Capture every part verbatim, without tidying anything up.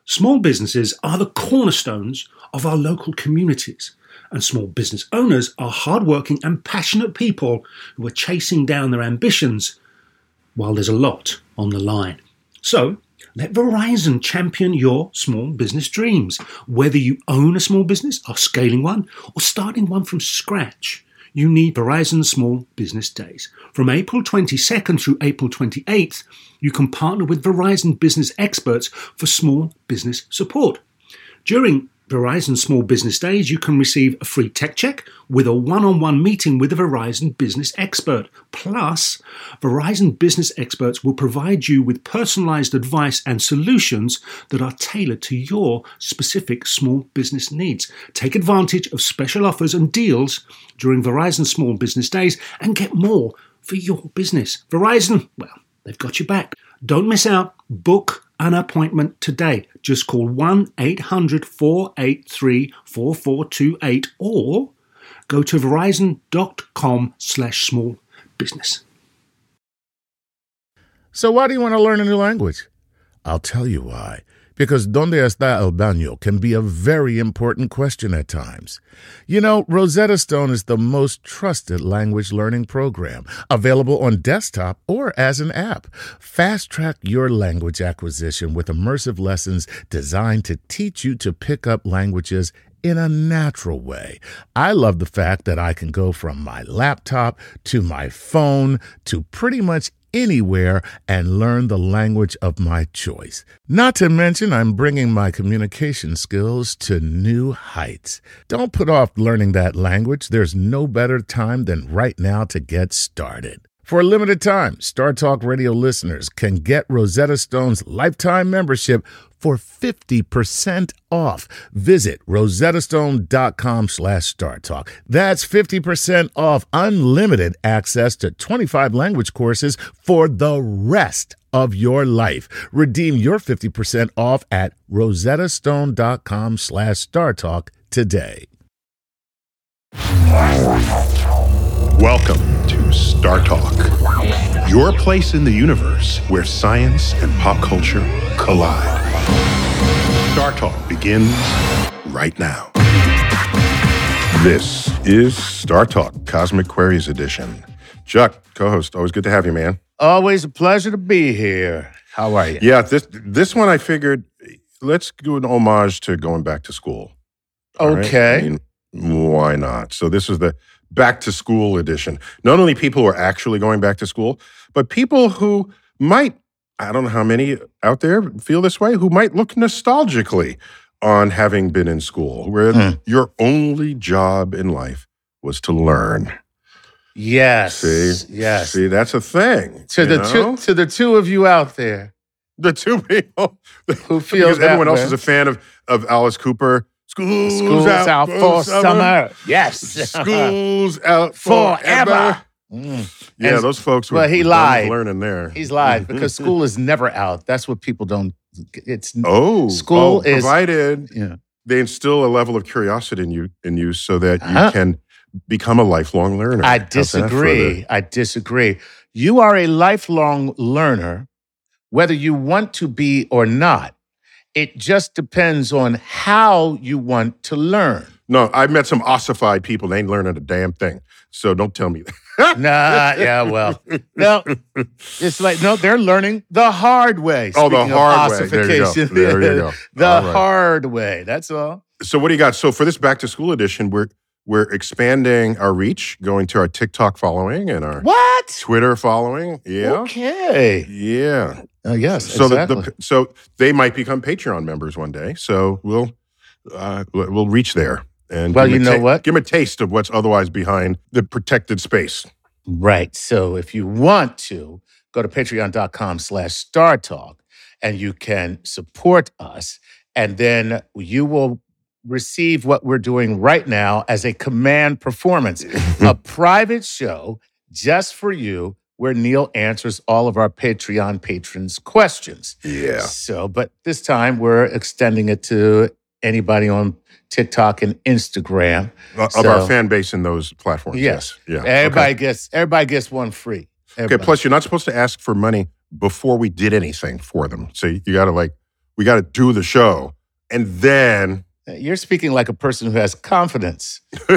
Small businesses are the cornerstones of our local communities, and small business owners are hardworking and passionate people who are chasing down their ambitions while there's a lot on the line. So, let Verizon champion your small business dreams. Whether you own a small business, are scaling one, or starting one from scratch, you need Verizon Small Business Days. From April twenty-second through April twenty-eighth, you can partner with Verizon business experts for small business support. During Verizon Small Business Days, you can receive a free tech check with a one-on-one meeting with a Verizon business expert. Plus, Verizon business experts will provide you with personalized advice and solutions that are tailored to your specific small business needs. Take advantage of special offers and deals during Verizon Small Business Days and get more for your business. Verizon, well, they've got your back. Don't miss out. Book an appointment today. Just call one eight hundred four eight three four four two eight or go to verizon.com slash small business. So why do you want to learn a new language? I'll tell you why. Because ¿Dónde está el baño? Can be a very important question at times. You know, Rosetta Stone is the most trusted language learning program, available on desktop or as an app. Fast-track your language acquisition with immersive lessons designed to teach you to pick up languages in a natural way. I love the fact that I can go from my laptop to my phone to pretty much anywhere and learn the language of my choice. Not to mention, I'm bringing my communication skills to new heights. Don't put off learning that language. There's no better time than right now to get started. For a limited time, Star Talk Radio listeners can get Rosetta Stone's lifetime membership for fifty percent off. Visit rosettastone.com slash StarTalk. That's fifty percent off unlimited access to twenty-five language courses for the rest of your life. Redeem your fifty percent off at rosettastone.com slash StarTalk today. Welcome to Star Talk, your place in the universe where science and pop culture collide. Star Talk begins right now. This is Star Talk, Cosmic Queries Edition. Chuck, co-host, always good to have you, man. Always a pleasure to be here. How are you? Yeah, this this one I figured, let's do an homage to going back to school. Okay. Right? I mean, why not? So this is the back to school edition. Not only people who are actually going back to school, but people who might, I don't know how many out there feel this way, who might look nostalgically on having been in school, where Hmm. your only job in life was to learn. Yes. See? Yes. See, that's a thing. To you the know? two to the two of you out there The two people who feel because that everyone else way. is a fan of, of Alice Cooper. School's, School's out, out for summer. Yes. School's out forever. Forever. Mm. Yeah, And- those folks were well, he done lied. learning there. He's lied because school is never out. That's what people don't. It's Oh, School oh, is- provided yeah. they instill a level of curiosity in you in you so that you Huh? can become a lifelong learner. I How's that for disagree. the- I disagree. You are a lifelong learner, whether you want to be or not. It just depends on how you want to learn. No, I've met some ossified people. They ain't learning a damn thing. So don't tell me that. Nah, yeah, well, no, it's like no, they're learning the hard way. Oh, the Speaking of hard way. There you go. ossification. There you go. The All right. hard way. That's all. So what do you got? So for this back to school edition, we're we're expanding our reach, going to our TikTok following and our What? Twitter following. Yeah. Okay. Yeah. Oh, yes. So exactly. the, the so they might become Patreon members one day. So we'll uh, we'll reach there and Well, give 'em you a know ta- what? Give them a taste of what's otherwise behind the protected space. Right. So if you want to, go to patreon.com slash Star Talk and you can support us. And then you will receive what we're doing right now as a command performance, a private show just for you where Neil answers all of our Patreon patrons' questions. Yeah. So, but this time we're extending it to anybody on TikTok and Instagram. Of So- our fan base in those platforms. Yes. Yeah. Everybody Okay. gets everybody gets one free. Okay. Everybody. Plus, you're not supposed to ask for money before we did anything for them. So you got to like We got to do the show. And then... You're speaking like a person who has confidence.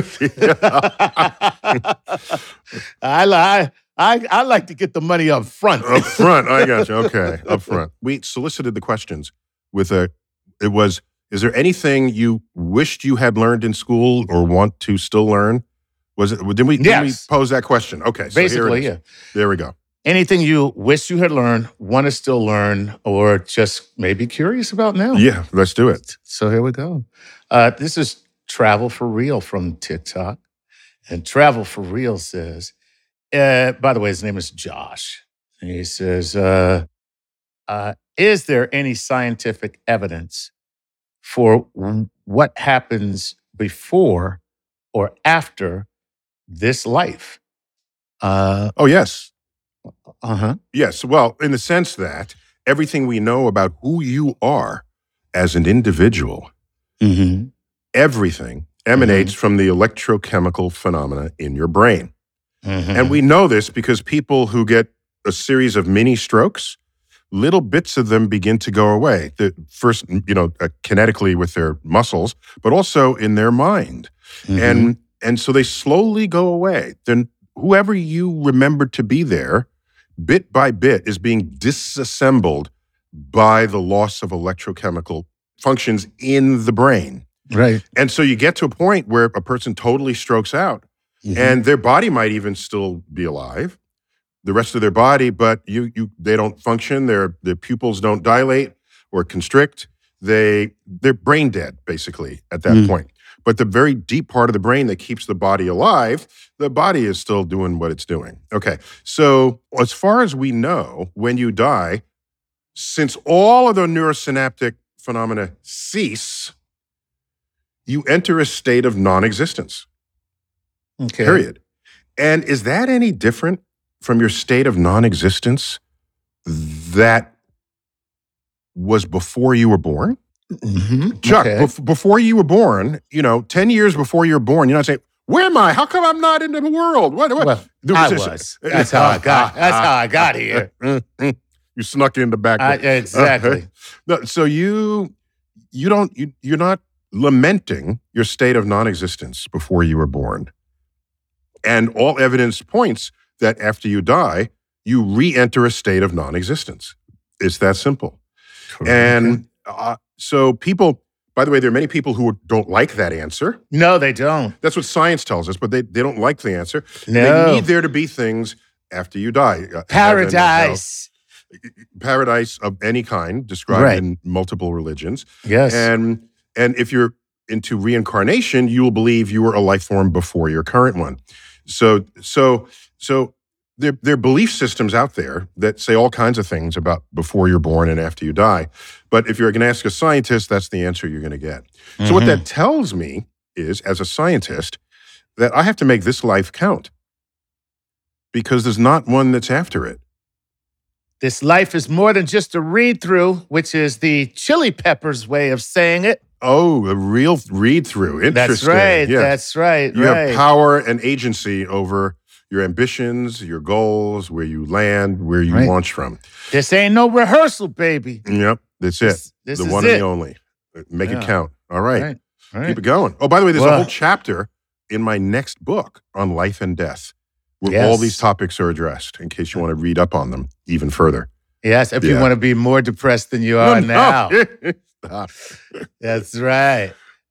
I, I, I, I like to get the money up front. Up front, I got you. Okay, up front. We solicited the questions with a, it was, is there anything you wished you had learned in school or want to still learn? Was it, did we, yes. did we pose that question? Okay, so basically, here it is. Yeah. There we go. Anything you wish you had learned, want to still learn, or just maybe curious about now? Yeah, let's do it. So here we go. Uh, this is Travel for Real from TikTok. And Travel for Real says, uh, by the way, his name is Josh. And he says, uh, uh, is there any scientific evidence for what happens before or after this life? Uh, oh, yes. Uh-huh. Yes. Well, in the sense that everything we know about who you are as an individual, mm-hmm. everything emanates mm-hmm. from the electrochemical phenomena in your brain. Mm-hmm. And we know this because people who get a series of mini strokes, little bits of them begin to go away. The first, you know, uh, kinetically with their muscles, but also in their mind. Mm-hmm. And, and so they slowly go away. Then whoever you remember to be there, bit by bit, is being disassembled by the loss of electrochemical functions in the brain. Right. And so you get to a point where a person totally strokes out, mm-hmm. and their body might even still be alive, the rest of their body, but you you they don't function, their their pupils don't dilate or constrict. They they're brain dead, basically, at that mm. point. But the very deep part of the brain that keeps the body alive, the body is still doing what it's doing. Okay, so as far as we know, when you die, since all of the neurosynaptic phenomena cease, you enter a state of non-existence. Okay. Period. And is that any different from your state of non-existence that was before you were born? Mm-hmm. Chuck, okay. bef- before you were born, you know, ten years before you were born, you're not saying, where am I? How come I'm not in the world? What? what? Well, I was. That's how I got. That's how I got here. You snuck in the back. I, exactly. Uh, no, so you, you don't, you, you're not lamenting your state of non-existence before you were born. And all evidence points that after you die, you re-enter a state of non-existence. It's that simple. Correct. And uh, so people, by the way, there are many people who don't like that answer. No, they don't. That's what science tells us, but they, they don't like the answer. No. They need there to be things after you die. Paradise. Paradise of any kind, described right. in multiple religions. Yes. And, and if you're into reincarnation, you will believe you were a life form before your current one. So, so, so there, there are belief systems out there that say all kinds of things about before you're born and after you die. But if you're going to ask a scientist, that's the answer you're going to get. Mm-hmm. So what that tells me is, as a scientist, that I have to make this life count because there's not one that's after it. This life is more than just a read-through, which is the Chili Peppers way of saying it. Oh, a real read-through. Interesting. That's right. Yeah. That's right. You right. have power and agency over your ambitions, your goals, where you land, where you right. launch from. This ain't no rehearsal, baby. Yep, that's it. This, this the is one it. and the only. Make yeah. it count. All right. Right. right. Keep it going. Oh, by the way, there's well, a whole chapter in my next book on life and death where yes. all these topics are addressed in case you want to read up on them even further. Yes, if yeah. you want to be more depressed than you are no, no. now. That's right.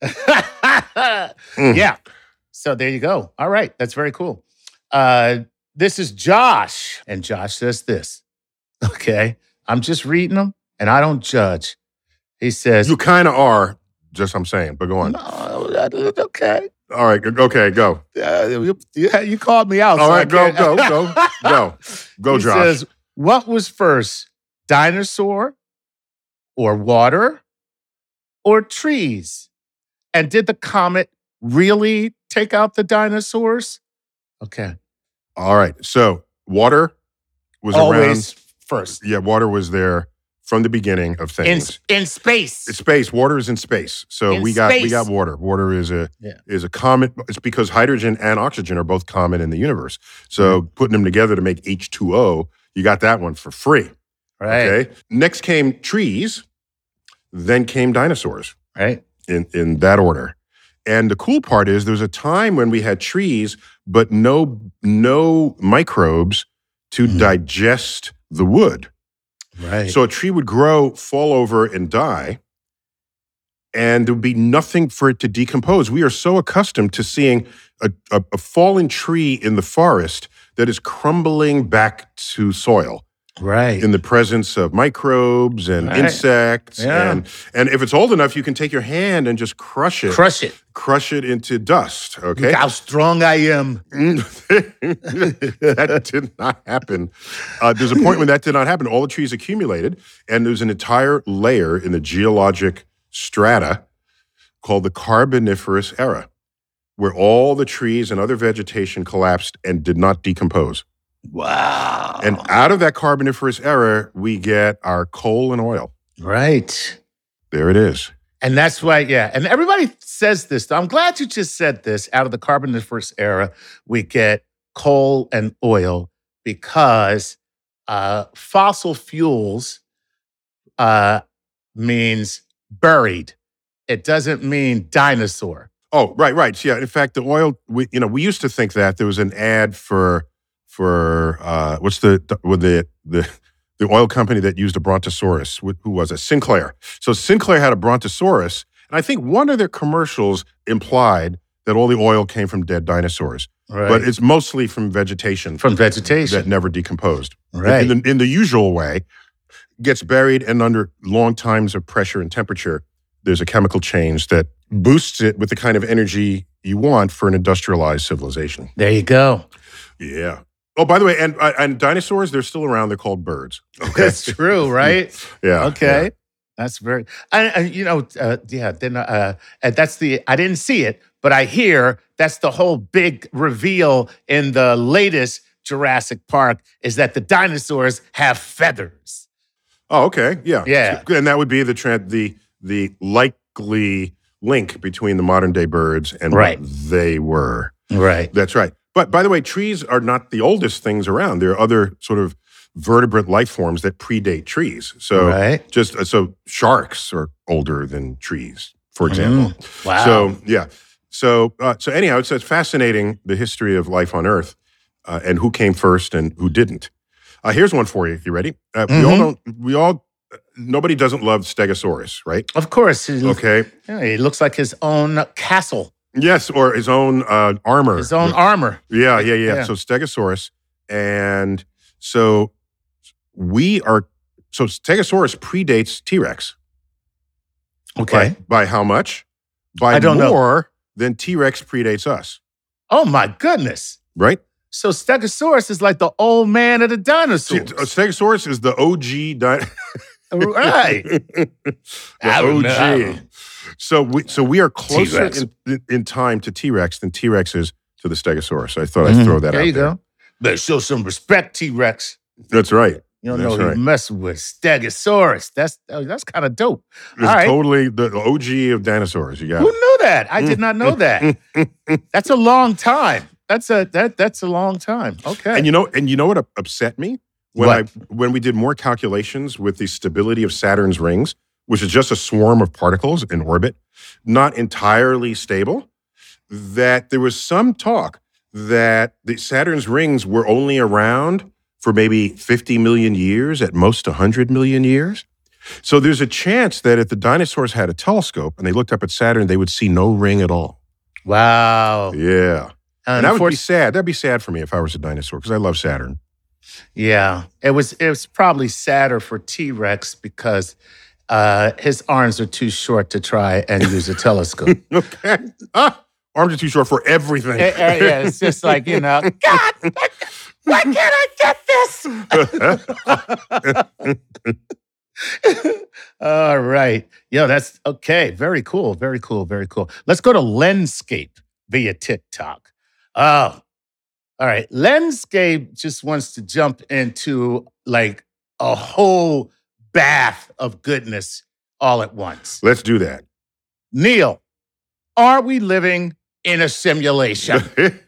mm. Yeah. So there you go. All right. That's very cool. Uh, this is Josh. And Josh says this. Okay. I'm just reading them and I don't judge. He says. You kind of are, just I'm saying, but go on. No, okay. All right. Okay. Go. Uh, you, you called me out. All so right. Go, go, go, go. Go, he Josh. Says, what was first, dinosaur or water or trees? And did the comet really take out the dinosaurs? Okay. All right. So water was always around, first. Yeah, water was there from the beginning of things. In, in space. It's space. Water is in space. So in we got space. we got water. Water is a yeah. is a common. It's because hydrogen and oxygen are both common in the universe. So mm-hmm. putting them together to make H two O, you got that one for free. Right. Okay. Next came trees. then came dinosaurs Right. in, in that order. And the cool part is there was a time when we had trees, but no, no microbes to Mhm. digest the wood. Right. So a tree would grow, fall over, and die, and there would be nothing for it to decompose. We are so accustomed to seeing a, a, a fallen tree in the forest that is crumbling back to soil right. in the presence of microbes and Right. insects. Yeah. And, and if it's old enough, you can take your hand and just crush it. Crush it. Crush it into dust, okay? Look how strong I am. That did not happen. Uh, there's a point when that did not happen. All the trees accumulated, and there's an entire layer in the geologic strata called the Carboniferous era, where all the trees and other vegetation collapsed and did not decompose. Wow. And out of that Carboniferous era, we get our coal and oil. right. There it is. And that's why, yeah. And everybody says this. I'm glad you just said this. Out of the Carboniferous era, we get coal and oil because uh, fossil fuels uh, means buried. It doesn't mean dinosaur. Oh, right, right. Yeah, in fact, the oil. We, you know, we used to think that there was an ad for for uh, what's the with the the the oil company that used a Brontosaurus. Wh- Who was it? Sinclair. So Sinclair had a Brontosaurus, and I think one of their commercials implied that all the oil came from dead dinosaurs, Right. but it's mostly from vegetation From vegetation. that never decomposed. Right. In the, in the usual way, gets buried, and under long times of pressure and temperature, there's a chemical change that boosts it with the kind of energy you want for an industrialized civilization. There you go. Yeah. Oh, by the way, and uh, and dinosaurs, they're still around. They're called birds. Okay. That's true, right? Yeah. Okay. That's very, and, and you know, uh, yeah, then, uh, and that's the, I didn't see it, but I hear that's the whole big reveal in the latest Jurassic Park is that the dinosaurs have feathers. Oh, okay. Yeah. Yeah. So- and that would be the tra- the the likely link between the modern day birds and Right. what they were. Right. That's right. But by the way, trees are not the oldest things around. There are other sort of vertebrate life forms that predate trees. So Right. just uh, so sharks are older than trees, for example. Mm. Wow. So yeah. So uh, so anyhow, it's, it's fascinating the history of life on Earth uh, and who came first and who didn't. Uh, here's one for you. You ready? Uh, We all Mhm. don't. We all. Nobody doesn't love Stegosaurus, right? Of course. He, Okay. yeah, he looks like his own castle, Yes, or his own uh, armor. his own armor. Yeah, yeah, yeah, Yeah. So Stegosaurus, and so we are. So Stegosaurus predates T-Rex. Okay. By, by how much? By I don't know. more than T-Rex predates us, Oh my goodness. right? So Stegosaurus is like the old man of the See, dinosaurs. uh, Stegosaurus is the O G. Di- Right. the I don't know. I O G. don't- So we so we are closer T-Rex. in, in, in time to T-Rex than T-Rex is to the Stegosaurus. I thought I'd Mhm. throw that there out you there. go. Better show some respect, T-Rex. That's right. You don't That's know you're right. messing with Stegosaurus. That's oh, that's kind of dope. It's All right. totally the O G of dinosaurs. You got Who it. knew that? I did not know that. That's a long time. That's a that that's a long time. Okay. And you know, and you know what up- upset me when What? I when we did more calculations with the stability of Saturn's rings, which is just a swarm of particles in orbit, not entirely stable. That there was some talk that the Saturn's rings were only around for maybe fifty million years, at most one hundred million years. So there's a chance that if the dinosaurs had a telescope and they looked up at Saturn, they would see no ring at all. wow. Yeah. And that would be Unfortunately, sad. That'd be sad for me if I was a dinosaur because I love Saturn. yeah. It was it was probably sadder for T-Rex because uh, his arms are too short to try and use a telescope. Okay. Ah, arms are too short for everything. Eh, eh, yeah, it's just like, you know, God, why can't I get this? All right. Yo, that's okay. Very cool. Very cool. Very cool. Let's go to Lenscape via TikTok. Oh, all right. Lenscape just wants to jump into like a whole bath of goodness all at once. Let's do that. Neil, are we living in a simulation?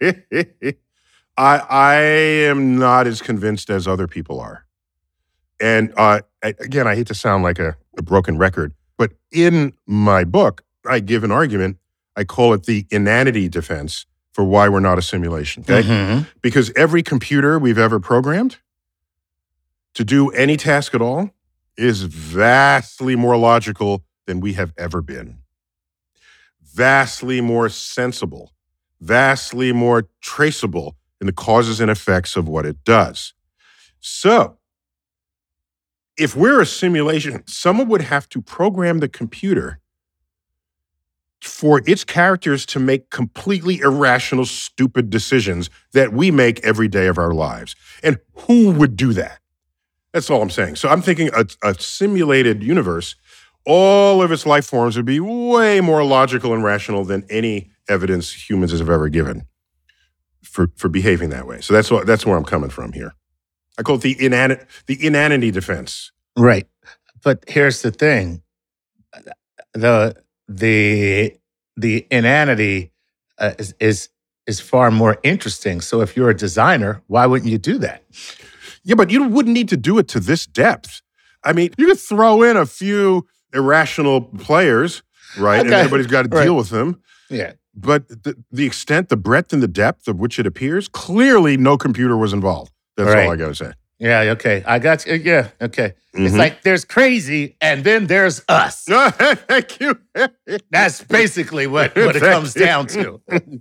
I I am not as convinced as other people are. And uh, I- again, I hate to sound like a, a broken record, But in my book, I give an argument. I call it the inanity defense for why we're not a simulation. Okay? Mm-hmm. Because every computer we've ever programmed to do any task at all is vastly more logical than we have ever been. Vastly more sensible, vastly more traceable in the causes and effects of what it does. So, if we're a simulation, someone would have to program the computer for its characters to make completely irrational, stupid decisions that we make every day of our lives. And who would do that? That's all I'm saying. So I'm thinking a, a simulated universe, all of its life forms would be way more logical and rational than any evidence humans have ever given for, for behaving that way. So that's what, that's where I'm coming from here. I call it the inan- the inanity defense. Right. But here's the thing. The the the inanity uh, is, is is far more interesting. So if you're a designer, why wouldn't you do that? Yeah, but you wouldn't need to do it to this depth. I mean, you could throw in a few irrational players, right? Okay. And everybody's got to deal Right. with them. Yeah. But the, the extent, the breadth, and the depth of which it appears, clearly no computer was involved. That's Right. all I got to say. Yeah, okay. I got you. Yeah, okay. It's Mhm. like there's crazy and then there's us. Thank you. That's basically what, what it comes down to.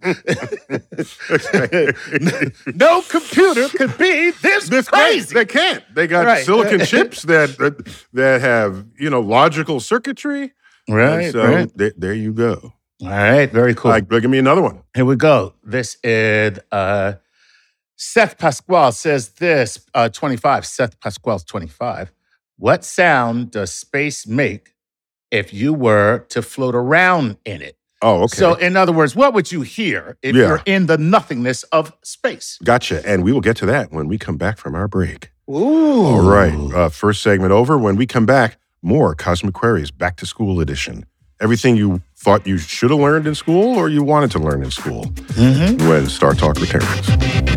No computer could be this, This crazy. They can't. They got Right. silicon chips that, that that have, you know, logical circuitry. Right, And so right. th- there you go. All right, very cool. Like, give me another one. Here we go. This is uh, Seth Pasquale says this, uh, twenty-five. Seth Pasquale's twenty-five. What sound does space make if you were to float around in it? Oh, okay. So, in other words, what would you hear if Yeah. you're in the nothingness of space? Gotcha. And we will get to that when we come back from our break. Ooh. All right. Uh, first segment over. When we come back, more Cosmic Queries Back to School Edition. Everything you thought you should have learned in school or you wanted to learn in school Mm-hmm. when Star Talk returns.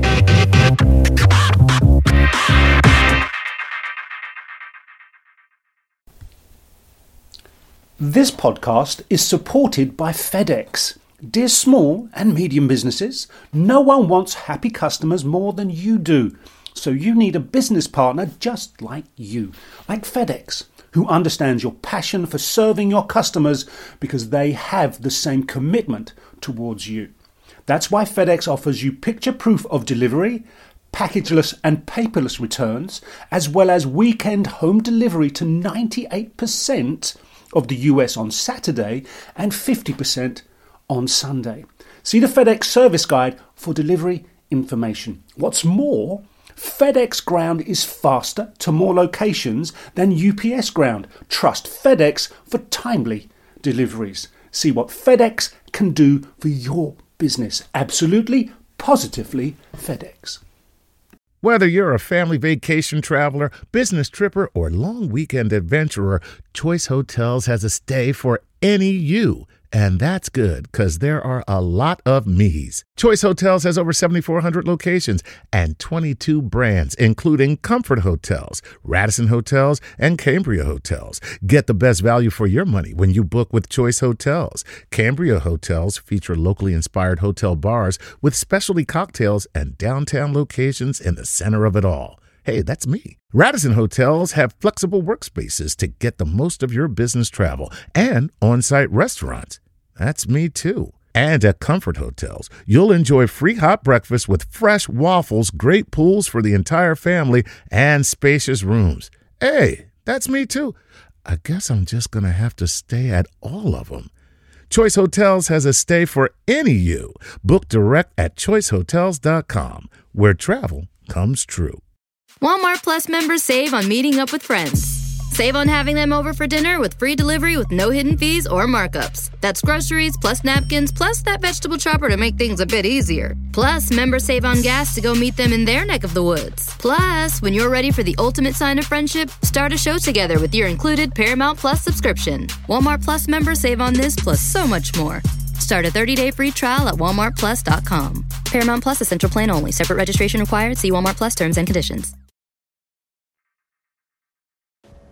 This podcast is supported by FedEx. Dear small and medium businesses, no one wants happy customers more than you do. So you need a business partner just like you, like FedEx, who understands your passion for serving your customers because they have the same commitment towards you. That's why FedEx offers you picture proof of delivery, packageless and paperless returns, as well as weekend home delivery to ninety-eight percent of the U S on Saturday and fifty percent on Sunday. See the FedEx service guide for delivery information. What's more, FedEx Ground is faster to more locations than U P S Ground. Trust FedEx for timely deliveries. See what FedEx can do for your business. Absolutely, positively FedEx. Whether you're a family vacation traveler, business tripper, or long weekend adventurer, Choice Hotels has a stay for any you. And that's good, because there are a lot of me's. Choice Hotels has over seventy-four hundred locations and twenty-two brands, including Comfort Hotels, Radisson Hotels, and Cambria Hotels. Get the best value for your money when you book with Choice Hotels. Cambria Hotels feature locally inspired hotel bars with specialty cocktails and downtown locations in the center of it all. Hey, that's me. Radisson Hotels have flexible workspaces to get the most of your business travel and on-site restaurants. That's me too. And at Comfort Hotels, you'll enjoy free hot breakfast with fresh waffles, great pools for the entire family, and spacious rooms. Hey, that's me too. I guess I'm just going to have to stay at all of them. Choice Hotels has a stay for any you. Book direct at choice hotels dot com, where travel comes true. Walmart Plus members save on meeting up with friends. Save on having them over for dinner with free delivery with no hidden fees or markups. That's groceries, plus napkins, plus that vegetable chopper to make things a bit easier. Plus, members save on gas to go meet them in their neck of the woods. Plus, when you're ready for the ultimate sign of friendship, start a show together with your included Paramount Plus subscription. Walmart Plus members save on this plus so much more. Start a thirty-day free trial at walmart plus dot com. Paramount Plus Essential Plan only. Separate registration required. See Walmart Plus terms and conditions.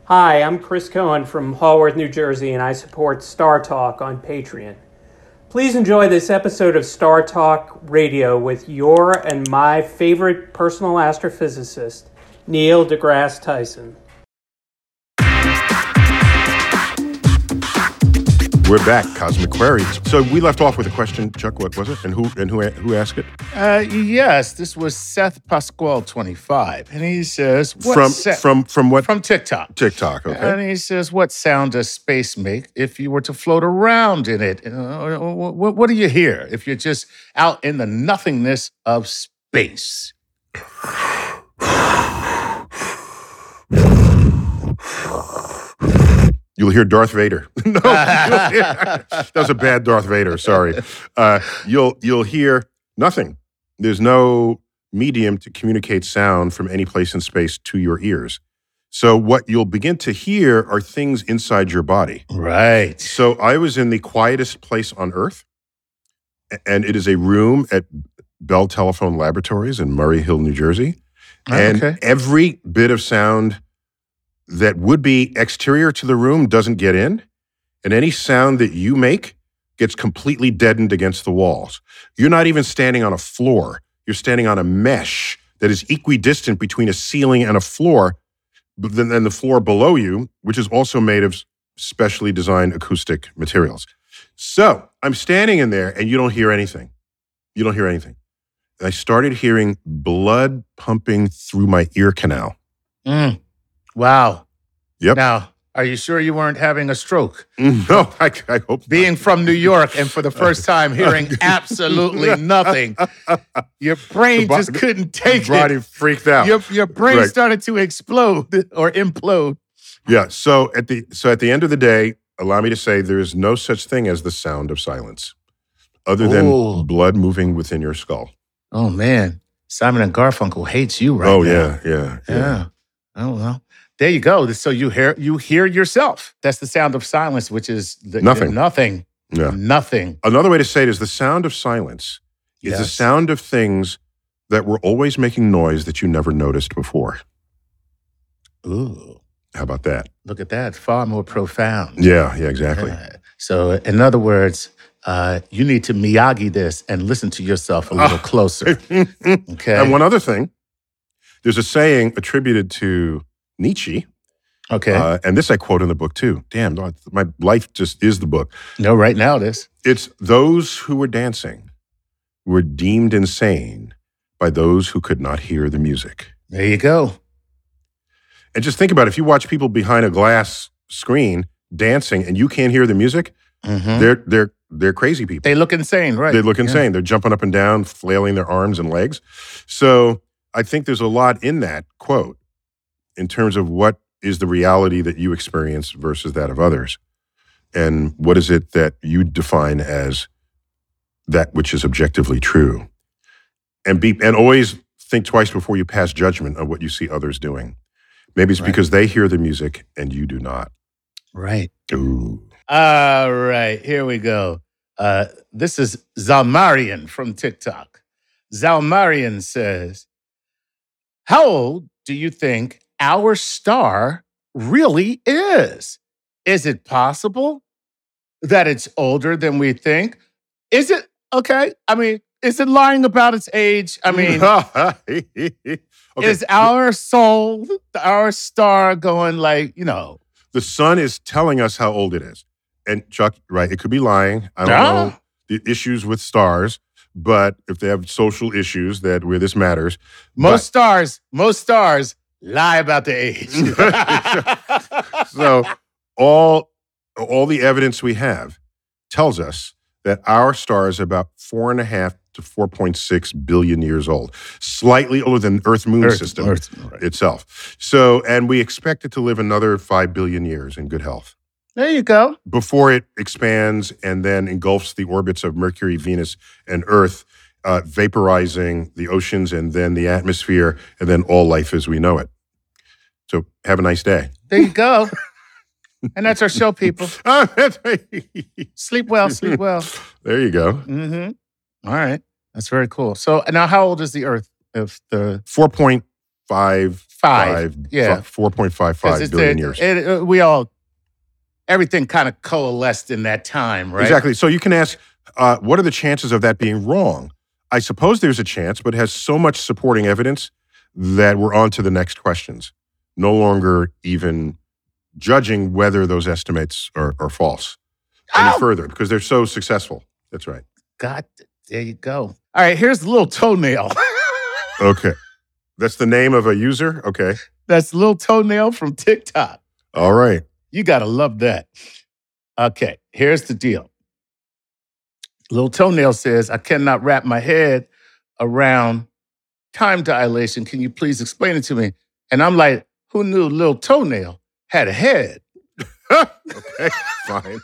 Hi, I'm Chris Cohen from Haworth, New Jersey, and I support Star Talk on Patreon. Please enjoy this episode of Star Talk Radio with your and my favorite personal astrophysicist, Neil deGrasse Tyson. We're back, Cosmic Queries. So we left off with a question, Chuck. What was it, and who and who who asked it? Uh, yes, this was Seth Pasquale twenty-five, and he says, what From sa- from from what? from TikTok. TikTok. Okay. And he says, what sound does space make if you were to float around in it? Uh, what, what do you hear if you're just out in the nothingness of space? You'll hear Darth Vader. No, you'll hear, that was a bad Darth Vader. Sorry. Uh, you'll you'll hear nothing. There's no medium to communicate sound from any place in space to your ears. So what you'll begin to hear are things inside your body. Right. So I was in the quietest place on Earth, and it is a room at Bell Telephone Laboratories in Murray Hill, New Jersey. Oh, And okay. every bit of sound that would be exterior to the room doesn't get in, and any sound that you make gets completely deadened against the walls. You're not even standing on a floor. You're standing on a mesh that is equidistant between a ceiling and a floor, but then then the floor below you, which is also made of specially designed acoustic materials. So I'm standing in there, and you don't hear anything. You don't hear anything. I started hearing blood pumping through my ear canal. Mm. Wow. Yep. Now, are you sure you weren't having a stroke? No, I, I hope Being from New York and for the first time hearing absolutely nothing, your brain bo- just couldn't take body it. freaked out. Your, your brain Right. started to explode or implode. Yeah. So at the so at the end of the day, allow me to say there is no such thing as the sound of silence, other than Ooh. blood moving within your skull. Oh, man. Simon and Garfunkel hates you right oh now. yeah, yeah, yeah. Yeah. Oh, well. There you go. So you hear you hear yourself. That's the sound of silence, which is the, Nothing. Nothing. Yeah. Nothing. Another way to say it is the sound of silence is the Yes. sound of things that were always making noise that you never noticed before. Ooh. How about that? Look at that. Far more profound. Yeah, yeah, exactly. Uh, so, in other words, uh, you need to Miyagi this and listen to yourself a little closer. Okay. And one other thing, there's a saying attributed to Nietzsche, Okay. uh, and this I quote in the book too. Damn, my life just is the book. no, right now this. It's those who were dancing were deemed insane by those who could not hear the music. There you go. And just think about it, if you watch people behind a glass screen dancing and you can't hear the music, Mhm. they're they're they're crazy people. They look insane, right? They look Yeah. insane. They're jumping up and down, flailing their arms and legs. So I think there's a lot in that quote in terms of what is the reality that you experience versus that of others. And what is it that you define as that which is objectively true? And be and always think twice before you pass judgment on what you see others doing. Maybe it's Right. because they hear the music and you do not. Right. Ooh. All right, here we go. Uh, this is Zalmarian from TikTok. Zalmarian says, how old do you think our star really is? Is it possible that it's older than we think? Is it, okay, I mean, is it lying about its age? I mean, okay. is our soul, our star going like, you know, The sun is telling us how old it is. And Chuck, right, it could be lying. I don't Ah. know the issues with stars, but if they have social issues that where this matters. most stars, most stars lie about the age. but- so all all the evidence we have tells us that our star is about four and a half to four point six billion years old, slightly older than Earth Moon Earth- system Earth, right. itself. So, and we expect it to live another five billion years in good health There you go. before it expands and then engulfs the orbits of Mercury, Venus, and Earth, uh, vaporizing the oceans and then the atmosphere and then all life as we know it. So have a nice day. There you go. And that's our show, people. Sleep well, sleep well. There you go. Mm-hmm. All right. That's very cool. So now how old is the Earth? If the four point five, Five, five, yeah. four point five 'Cause five it's billion a- years. It, uh, we all, everything kind of coalesced in that time, right? Exactly. So you can ask, uh, what are the chances of that being wrong? I suppose there's a chance, but it has so much supporting evidence that we're on to the next questions. No longer even judging whether those estimates are, are false any Oh! further because they're so successful. That's right. God, there you go. All right, here's the little toenail. Okay. That's the name of a user? Okay. That's Little Toenail from TikTok. All right. You got to love that. Okay, here's the deal. Little Toenail says, I cannot wrap my head around time dilation. Can you please explain it to me? And I'm like, who knew Little Toenail had a head? Okay, fine.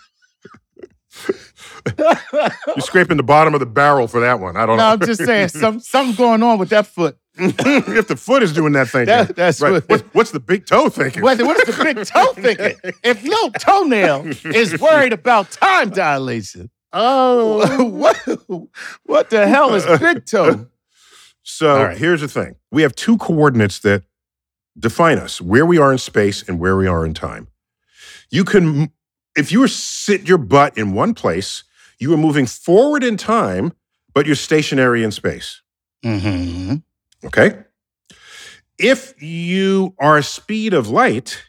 You're scraping the bottom of the barrel for that one. I don't No, know. I'm just saying, some, something going on with that foot. If the foot is doing that thing, That- that's right. what- what's, what's the big toe thinking? What, what is the big toe thinking? If Little Toenail is worried about time dilation, oh, what, what the hell is big toe? So All right. here's the thing. We have two coordinates that define us, where we are in space and where we are in time. You can, if you were sit your butt in one place, you are moving forward in time, but you're stationary in space. Mm-hmm. Okay? If you are a speed of light,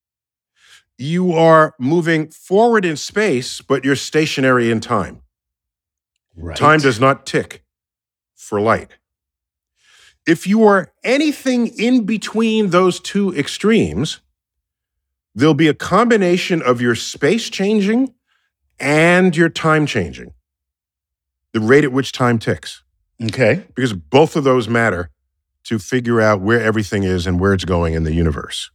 you are moving forward in space, but you're stationary in time. Right. Time does not tick for light. If you are anything in between those two extremes, there'll be a combination of your space changing and your time changing, the rate at which time ticks, Okay. because both of those matter to figure out where everything is and where it's going in the universe.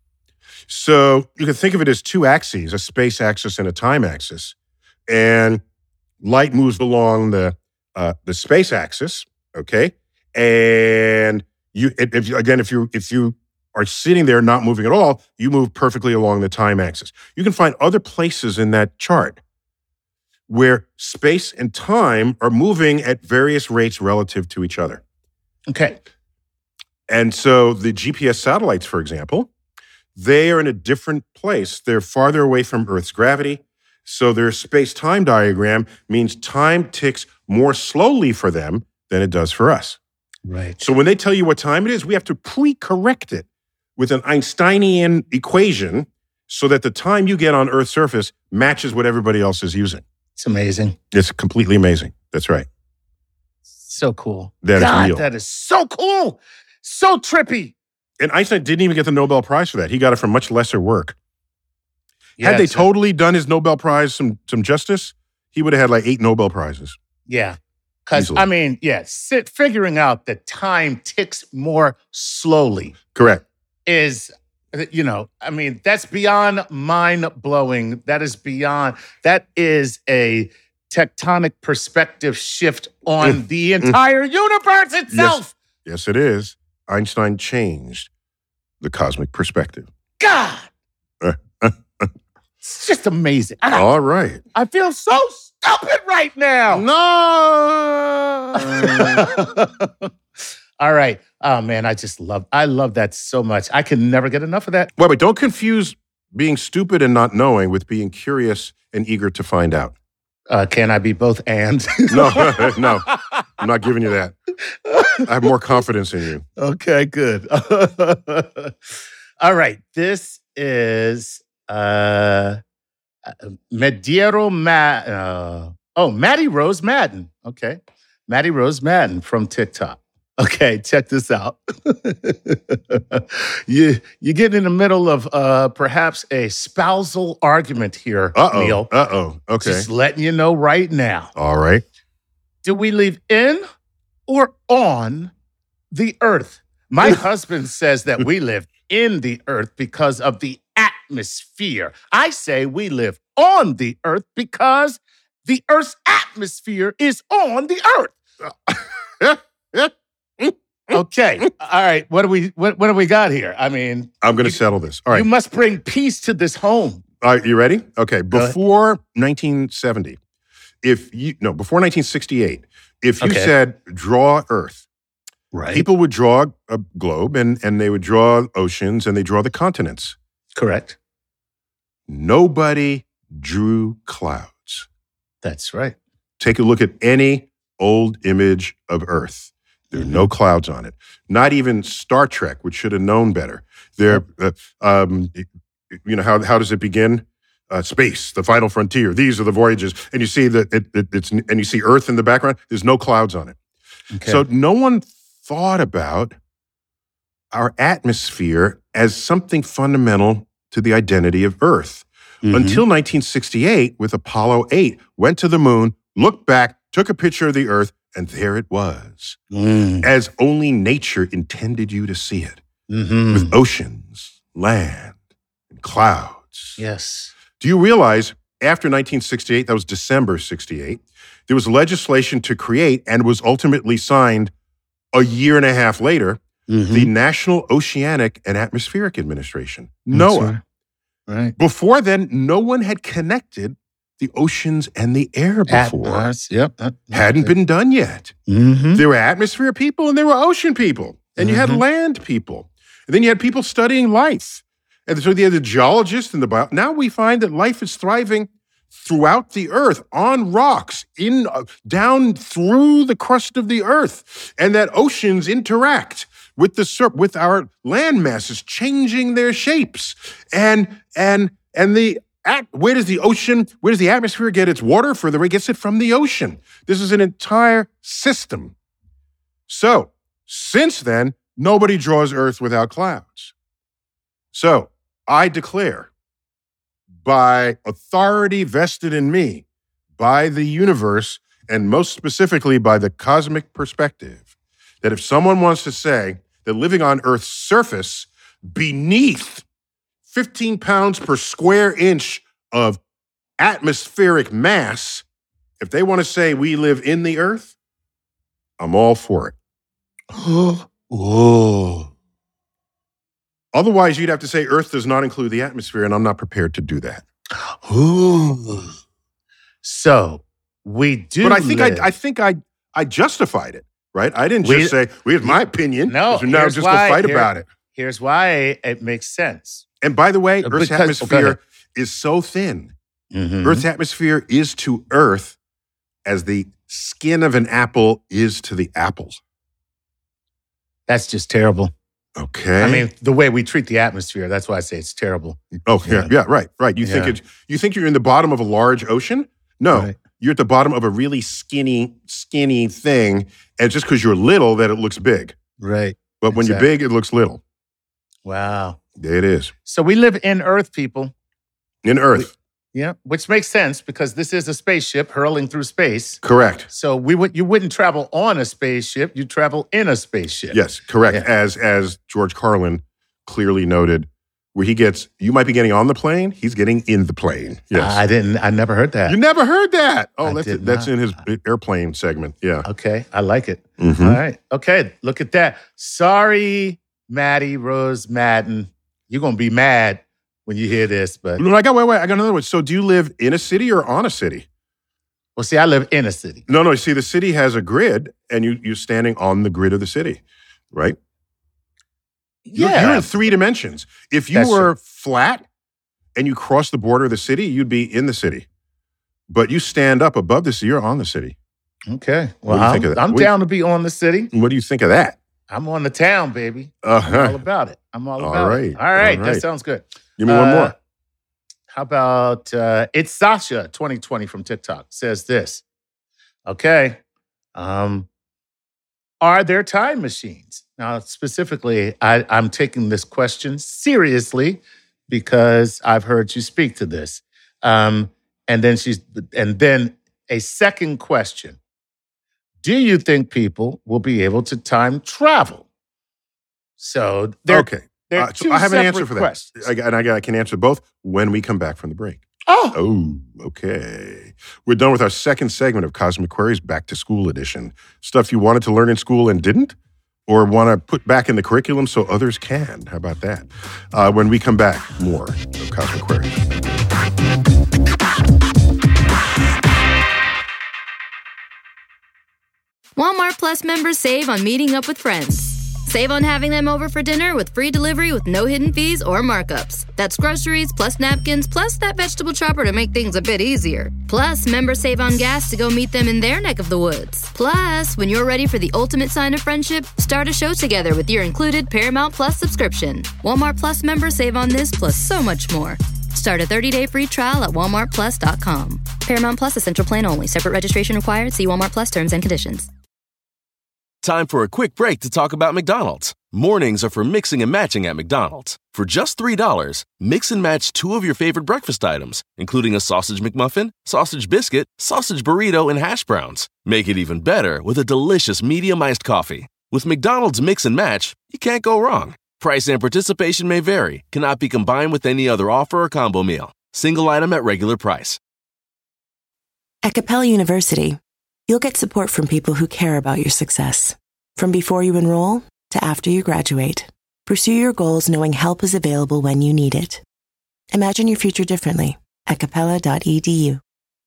So you can think of it as two axes, a space axis and a time axis. And light moves along the uh, the space axis, okay? And you, if, if you, again, if you if you are sitting there not moving at all, you move perfectly along the time axis. You can find other places in that chart where space and time are moving at various rates relative to each other. Okay. And so the G P S satellites, for example, they are in a different place. They're farther away from Earth's gravity. So their space-time diagram means time ticks more slowly for them than it does for us. Right. So when they tell you what time it is, we have to pre-correct it with an Einsteinian equation so that the time you get on Earth's surface matches what everybody else is using. It's amazing. It's completely amazing. That's right. So cool. That is God, real. that is so cool. So trippy. And Einstein didn't even get the Nobel Prize for that. He got it for much lesser work. Yeah, Had they it's a- totally done his Nobel Prize some, some justice, he would have had like eight Nobel Prizes. Yeah. Because, Easily. I mean, yeah, sit, figuring out that time ticks more slowly Correct. is, you know, I mean, that's beyond mind-blowing. That is beyond, that is a tectonic perspective shift on the entire universe itself. Yes, it is. Einstein changed the cosmic perspective. God. It's just amazing. I, All right. I feel so stupid right now. No. All right. Oh man, I just love I love that so much. I can never get enough of that. Wait, wait, don't confuse being stupid and not knowing with being curious and eager to find out. Uh, can I be both and? No, no, I'm not giving you that. I have more confidence in you. Okay, good. All right. This is uh Mediero Ma uh, oh, Maddie Rose Madden. Okay. Maddie Rose Madden from TikTok. Okay, check this out. you you get in the middle of uh perhaps a spousal argument here, Uh-oh. Neil. Uh-oh. Okay. Just letting you know right now. All right. Do we live in or on the earth? My husband says that we live in the earth because of the atmosphere. I say we live on the earth because the earth's atmosphere is on the earth. Okay. All right. What do we what, what do we got here? I mean, I'm going to settle this. All right. you must bring peace to this home. All right, you ready? Okay. Go ahead. Before nineteen seventy, if you, no, before nineteen sixty-eight, if you Okay. said draw Earth, Right. People would draw a globe and, and they would draw oceans and they draw the continents. Correct. Nobody drew clouds. That's right. Take a look at any old image of Earth. There are Mm-hmm. no clouds on it. Not even Star Trek, which should have known better. There, uh, um, you know, how how does it begin? Uh, space, the final frontier. These are the voyages, and you see that it, it, it's and you see Earth in the background. There's no clouds on it. Okay. So no one thought about our atmosphere as something fundamental to the identity of Earth Mhm. until nineteen sixty-eight, with Apollo eight, went to the moon, looked back, took a picture of the Earth, and there it was, Mm. as only nature intended you to see it, Mhm. with oceans, land, and clouds. Yes. Do you realize after nineteen sixty-eight, that was December sixty-eight, there was legislation to create and was ultimately signed a year and a half later, Mhm. the National Oceanic and Atmospheric Administration, That's NOAA. right. Right. Before then, no one had connected the oceans and the air before. Atmos, yep. that- Hadn't been done yet. Mhm. There were atmosphere people and there were ocean people. And you had Mhm. land people. And then you had people studying life. And so you had the geologists and the bio. Now we find that life is thriving throughout the earth, on rocks, in uh, down through the crust of the earth, and that oceans interact with the sur- with our land masses, changing their shapes. And and and the at, where does the ocean, where does the atmosphere get its water? Further, it gets it from the ocean. This is an entire system. So since then, nobody draws Earth without clouds. So I declare, by authority vested in me, by the universe, and most specifically by the cosmic perspective, that if someone wants to say that living on Earth's surface beneath fifteen pounds per square inch of atmospheric mass, if they want to say we live in the Earth, I'm all for it. Oh. Otherwise, you'd have to say Earth does not include the atmosphere, and I'm not prepared to do that. Ooh. So we do. But I think live. I, I think I, I justified it, right? I didn't We- just say, well, here's my opinion. No, so now I'm here's just why. going to fight Here- about it. Here's why it makes sense. And by the way, Uh, Earth's because- oh, go atmosphere ahead. is so thin. Mhm. Earth's atmosphere is to Earth as the skin of an apple is to the apple. That's just terrible. Okay. I mean, the way we treat the atmosphere, that's why I say it's terrible. oh yeah, yeah. yeah, right, right. You think Yeah. it? You think you're in the bottom of a large ocean? No, Right. you're at the bottom of a really skinny, skinny thing, and just because you're little, that it looks big. Right. But when Exactly. you're big, it looks little. Wow. There it is. So we live in Earth, people. In Earth, Yeah, which makes sense because this is a spaceship hurling through space. correct. So we would you wouldn't travel on a spaceship, you travel in a spaceship. Yes, correct. Yeah. As as George Carlin clearly noted, where he gets, you might be getting on the plane, he's getting in the plane. Yes. I didn't I never heard that. You never heard that? Oh, I that's did that's not. in his airplane segment. Yeah. Okay, I like it. Mhm. All right. Okay, look at that. Sorry, Maddie Rose Madden. You're gonna be mad when you hear this, but No, I got wait, wait. I got another one. So, do you live in a city or on a city? well, see, I live in a city. No, no. See, the city has a grid, and you you're standing on the grid of the city, right? You're, Yeah. you're in three dimensions. If you That's were flat and you cross the border of the city, you'd be in the city. But you stand up above the city, you're on the city. Okay. What Well, do you I'm, think of that? I'm What do you- down to be on the city. What do you think of that? I'm on the town, baby. I'm Uh-huh. all about it. I'm all All about right. it. All right. All That right. sounds good. Give me one Uh, more. How about uh, it's Sasha twenty twenty from TikTok says this. Okay. Um, are there time machines? Now, specifically, I, I'm taking this question seriously because I've heard you speak to this. Um, and then she's and then a second question. Do you think people will be able to time travel? So there, Okay. there are Uh, so two I have an separate answer for that. questions. I, and I, I can answer both when we come back from the break. Oh, Oh, okay. We're done with our second segment of Cosmic Queries Back to School Edition. Stuff you wanted to learn in school and didn't? Or want to put back in the curriculum so others can? How about that? Uh, when we come back, more of Cosmic Queries. Walmart Plus members save on meeting up with friends. Save on having them over for dinner with free delivery with no hidden fees or markups. That's groceries plus napkins plus that vegetable chopper to make things a bit easier. Plus, members save on gas to go meet them in their neck of the woods. Plus, when you're ready for the ultimate sign of friendship, start a show together with your included Paramount Plus subscription. Walmart Plus members save on this plus so much more. Start a thirty-day free trial at walmart plus dot com. Paramount Plus Essential Plan only. Separate registration required. See Walmart Plus terms and conditions. Time for a quick break to talk about McDonald's. Mornings are for mixing and matching at McDonald's. For just three dollars, mix and match two of your favorite breakfast items, including a sausage McMuffin, sausage biscuit, sausage burrito, and hash browns. Make it even better with a delicious medium iced coffee. With McDonald's Mix and Match, you can't go wrong. Price and participation may vary. Cannot be combined with any other offer or combo meal. Single item at regular price. At Capella University, you'll get support from people who care about your success. From before you enroll to after you graduate, pursue your goals knowing help is available when you need it. Imagine your future differently at capella dot e d u.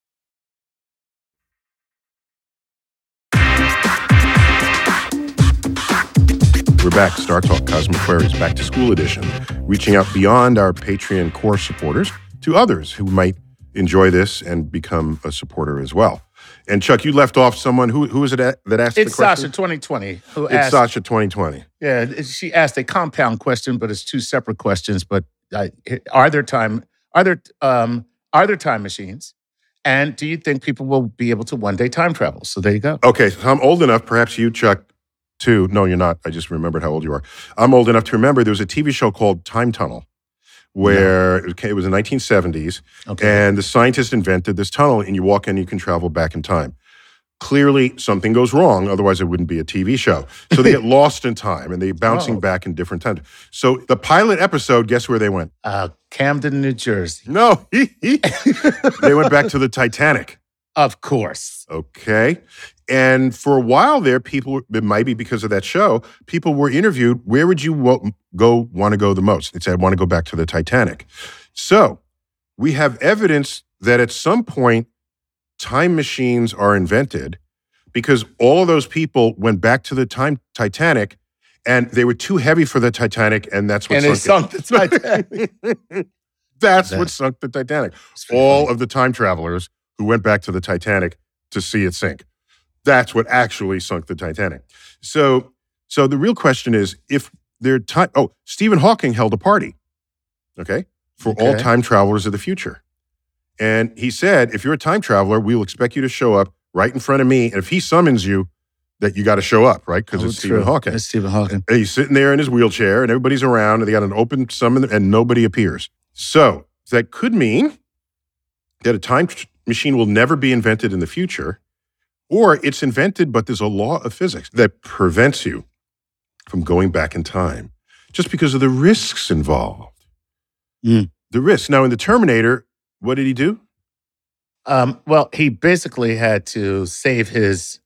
We're back. Star Talk Cosmic Queries Back to School Edition, reaching out beyond our Patreon core supporters to others who might enjoy this and become a supporter as well. And Chuck, you left off someone who who was it that asked it's the question? Sasha twenty twenty who it's asked. Sasha twenty twenty. Yeah, she asked a compound question, but it's two separate questions. But uh, are there time? Are there um, are there time machines? And do you think people will be able to one day time travel? So there you go. Okay, so I'm old enough. Perhaps you, Chuck, too. No, you're not. I just remembered how old you are. I'm old enough to remember there was a T V show called Time Tunnel, where no. it was in the nineteen seventies, okay. And the scientists invented this tunnel, and you walk in, you can travel back in time. Clearly, something goes wrong, otherwise it wouldn't be a T V show. So they get lost in time, and they're bouncing oh. back in different times. So the pilot episode, guess where they went? Uh, Camden, New Jersey. No, they went back to the Titanic. Of course. Okay. And for a while there, people, it might be because of that show, people were interviewed, where would you wo- go want to go the most? They said, I want to go back to the Titanic. So we have evidence that at some point, time machines are invented because all of those people went back to the time Titanic and they were too heavy for the Titanic, and that's what and sunk it. And sunk the Titanic. That's that, what sunk the Titanic. All funny. Of the time travelers who went back to the Titanic to see it sink. That's what actually sunk the Titanic. So, so the real question is, if they're time, oh, Stephen Hawking held a party, okay, for okay. all time travelers of the future. And he said, if you're a time traveler, we will expect you to show up right in front of me. And if he summons you, that you got to show up, right? Because oh, it's true. Stephen Hawking. It's Stephen Hawking. And he's sitting there in his wheelchair, and everybody's around, and they got an open summon, and nobody appears. So that could mean that a time tr- machine will never be invented in the future, or it's invented, but there's a law of physics that prevents you from going back in time just because of the risks involved. Mm. The risks. Now, in the Terminator, what did he do? Um, well, he basically had to save his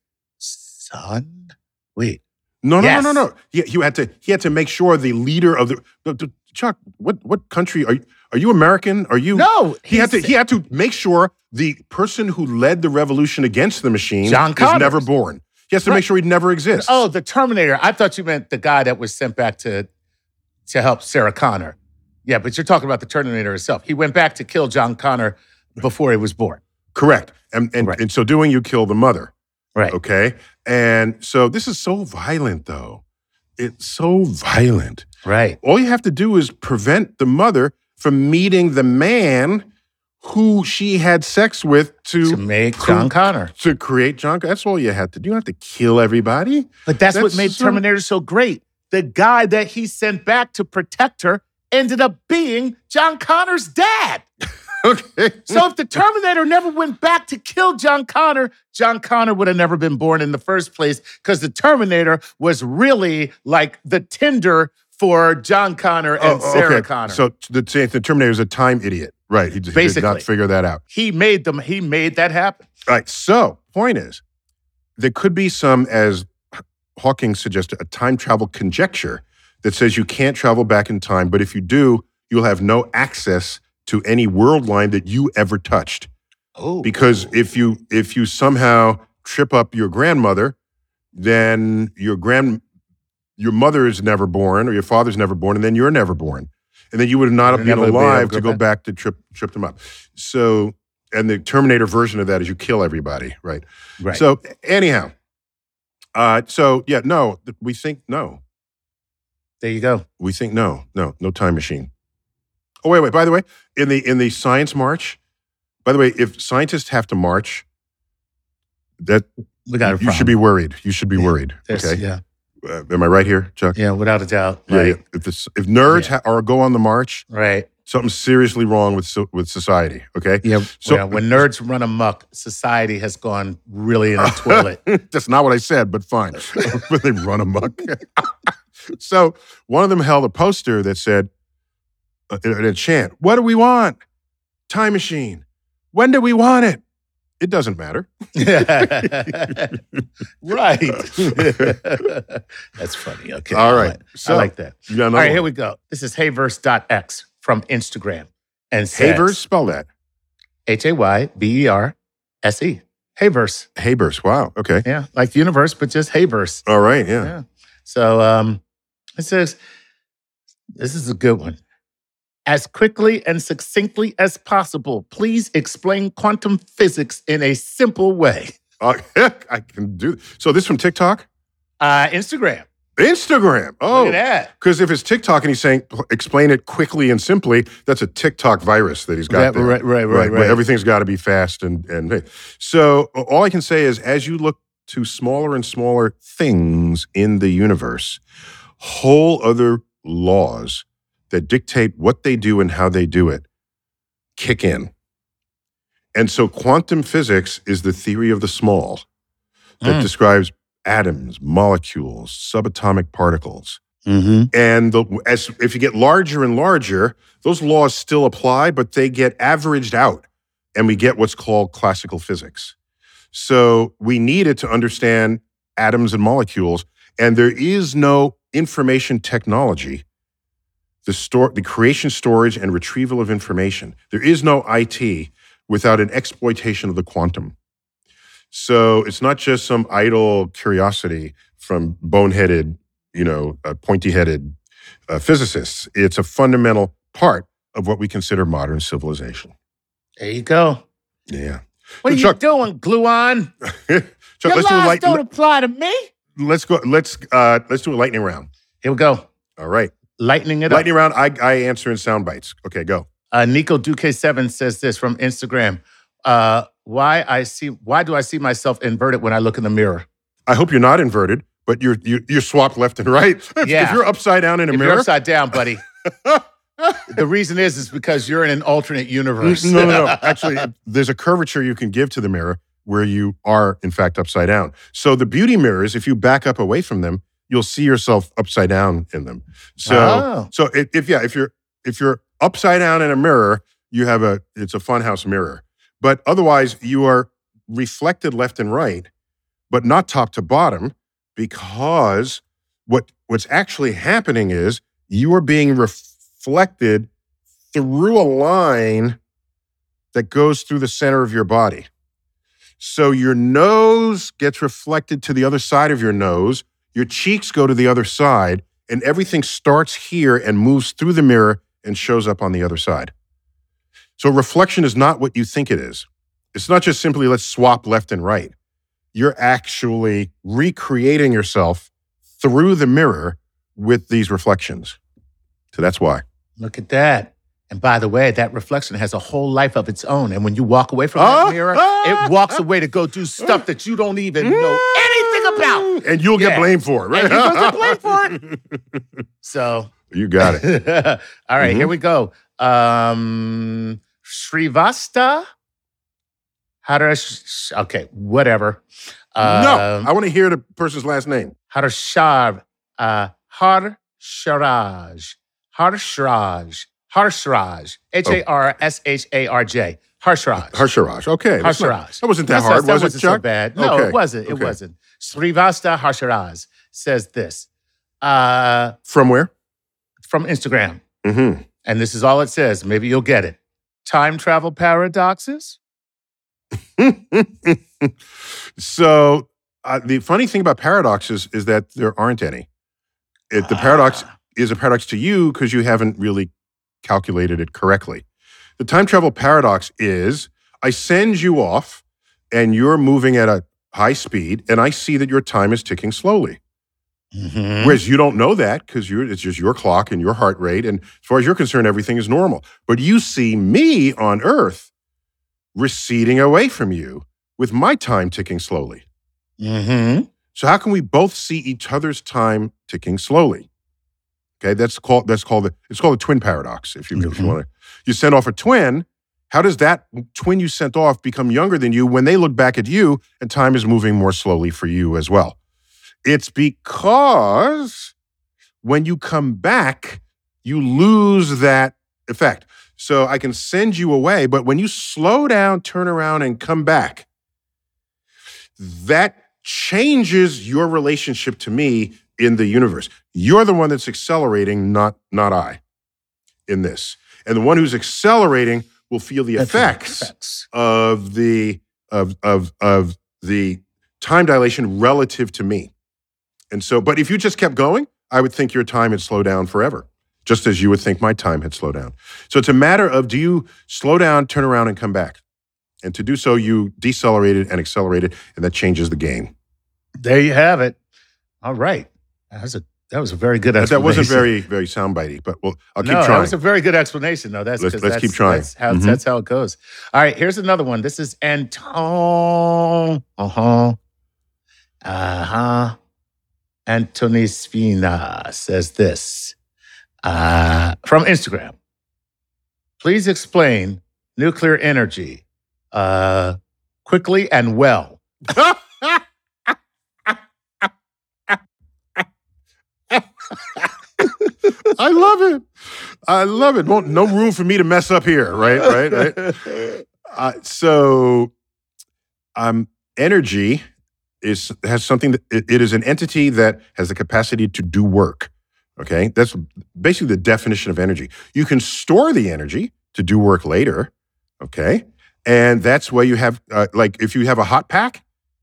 son. Wait. No, no, yes. no, no, no. He, he had to. He had to make sure the leader of the, the, the Chuck. What what country are you? Are you American? Are you? No. He had to. He had to make sure the person who led the revolution against the machine John is Connors. never born. He has to right. make sure he'd never exist. Oh, the Terminator. I thought you meant the guy that was sent back to to help Sarah Connor. Yeah, but you're talking about the Terminator itself. He went back to kill John Connor before he was born. Correct. And and right. in so doing, you kill the mother. Right. Okay. And so this is so violent, though. It's so violent. Right. All you have to do is prevent the mother from meeting the man who she had sex with to, to make John who, Connor. To create John Connor. That's all you had to do. You don't have to kill everybody. But that's, that's what made so, Terminator so great. The guy that he sent back to protect her ended up being John Connor's dad. Okay. So if the Terminator never went back to kill John Connor, John Connor would have never been born in the first place because the Terminator was really like the Tinder for John Connor and oh, Sarah okay. Connor. So the, the Terminator is a time idiot. Right. He, he did not figure that out. He made them. He made that happen. Right. So point is, there could be some, as Hawking suggested, a time travel conjecture that says you can't travel back in time, but if you do, you'll have no access to any world line that you ever touched. Oh. Because if you if you somehow trip up your grandmother, then your grand, your mother is never born, or your father's never born, and then you're never born. And then you would not have been alive to go back to trip trip them up. So, and the Terminator version of that is you kill everybody, right? Right. So anyhow, uh, so yeah, no, we think no. There you go. We think no, no, no time machine. Oh wait, wait. By the way, in the in the science march, by the way, if scientists have to march, that we got a you should be worried. You should be worried. There's- Okay. Yeah. Uh, am I right here, Chuck? Yeah, without a doubt. Yeah, Right. yeah. If this, if nerds Yeah. ha- or go on the march, Right. something's seriously wrong with so, with society. Okay. Yeah. So- yeah. When nerds run amok, society has gone really in the toilet. That's not what I said, but fine. When they run amok. So one of them held a poster that said, uh, in a chant, "What do we want? Time machine. When do we want it? It doesn't matter." Right. That's funny. Okay. All I right. like- So, I like that. You got All another right, one. here we go. This is hayverse dot x from Instagram. And says, Hayverse, spell that. H A Y B E R S E. Hayverse. Hayverse. Wow. Okay. Yeah. Like the universe, but just hayverse. All right. Yeah. Yeah. So um, it says, this is a good one. As quickly and succinctly as possible, please explain quantum physics in a simple way. Uh, heck, I can do. So this from TikTok, Uh, Instagram. Instagram. Oh, Look at that. because if it's TikTok and he's saying explain it quickly and simply, that's a TikTok virus that he's got Right, there. right, right, right, where right. Everything's got to be fast and and hey. So all I can say is, as you look to smaller and smaller things in the universe, whole other laws that dictate what they do and how they do it kick in. And so quantum physics is the theory of the small that Mm. describes atoms, molecules, subatomic particles. Mm-hmm. And the, as if you get larger and larger, those laws still apply, but they get averaged out, and we get what's called classical physics. So we need it to understand atoms and molecules, and there is no information technology, the store, the creation, storage, and retrieval of information. There is no I T without an exploitation of the quantum. So it's not just some idle curiosity from boneheaded, you know, uh, pointy-headed uh, physicists. It's a fundamental part of what we consider modern civilization. There you go. Yeah. What So are Chuck- you doing, Gluon? Chuck, Your let's do a laws light, don't apply to me. let's go. Let's uh, let's do a lightning round. Here we go. All right. Lightning it Lightning up. round. I, I answer in sound bites. Okay, go. Uh, Nico Duque seven says this from Instagram. Uh, why I see? Why do I see myself inverted when I look in the mirror? I hope you're not inverted, but you're you're, you're swapped left and right. If, Yeah. if you're upside down in a If mirror, you're upside down, buddy. The reason is is because you're in an alternate universe. no, no, no. Actually, there's a curvature you can give to the mirror where you are, in fact, upside down. So the beauty mirrors, if you back up away from them, you'll see yourself upside down in them. So, Oh. so if, if yeah, if you're if you're upside down in a mirror, you have a it's a funhouse mirror. But otherwise, you are reflected left and right, but not top to bottom, because what what's actually happening is you are being reflected through a line that goes through the center of your body. So your nose gets reflected to the other side of your nose, your cheeks go to the other side, and everything starts here and moves through the mirror and shows up on the other side. So reflection is not what you think it is. It's not just simply let's swap left and right. You're actually recreating yourself through the mirror with these reflections. So that's why. Look at that. And by the way, that reflection has a whole life of its own. And when you walk away from Ah, that mirror, ah, it walks away to go do stuff that you don't even know anything about. And you'll Yeah. get blamed for it, right? And you're supposed to blame for it. So, You got it. all right, Mhm. here we go. Um, Srivasta? Harish, okay, whatever. no, Um, I want to hear the person's last name. Harshar, uh, Harsharaj, Harshraj, Harshraj, H A R S H A R J, Harshraj. Harsharaj. Okay. that's not- Harsharaj. That wasn't that That's- hard, that was it, wasn't Chuck? so bad. No, Okay. it wasn't. It Okay. wasn't. Srivasta Harsharaj says this uh, From where? from Instagram, Mm-hmm. and this is all it says. Maybe you'll get it. Time travel paradoxes? So Uh, the funny thing about paradoxes is that there aren't any. It, the paradox Ah. is a paradox to you because you haven't really calculated it correctly. The time travel paradox is I send you off and you're moving at a high speed and I see that your time is ticking slowly. Mhm. Whereas you don't know that because you're it's just your clock and your heart rate. And as far as you're concerned, everything is normal. But you see me on Earth receding away from you with my time ticking slowly. Mhm. So how can we both see each other's time ticking slowly? Okay, that's called that's called the, it's called a twin paradox. If you if you Mhm. want to, you send off a twin. How does that twin you sent off become younger than you when they look back at you and time is moving more slowly for you as well? It's because when you come back, you lose that effect. So I can send you away, but when you slow down, turn around, and come back, that changes your relationship to me in the universe. You're the one that's accelerating, not, not I, in this. And the one who's accelerating will feel the That's the effects effects. of the of of of the time dilation relative to me. And so, but if you just kept going, I would think your time had slowed down forever, just as you would think my time had slowed down. So it's a matter of, do you slow down, turn around, and come back? And to do so, you decelerated and accelerated, and that changes the game. There you have it. All right. That was a that was a very good But explanation. that wasn't very, very soundbitey, but well, I'll keep no, trying. that was a very good explanation, though. That's Let's- 'cause let's that's, keep trying. That's how, Mhm. that's how it goes. All right, here's another one. This is Anton. Uh huh. Uh huh. Anthony Svina says this uh, from Instagram. Please explain nuclear energy uh, quickly and well. I love it. I love it. Won't, no room for me to mess up here, right? Right? Right? Uh, so, um, energy is has something that it, it is an entity that has the capacity to do work. Okay, that's basically the definition of energy. You can store the energy to do work later. Okay, and that's why you have uh, like if you have a hot pack,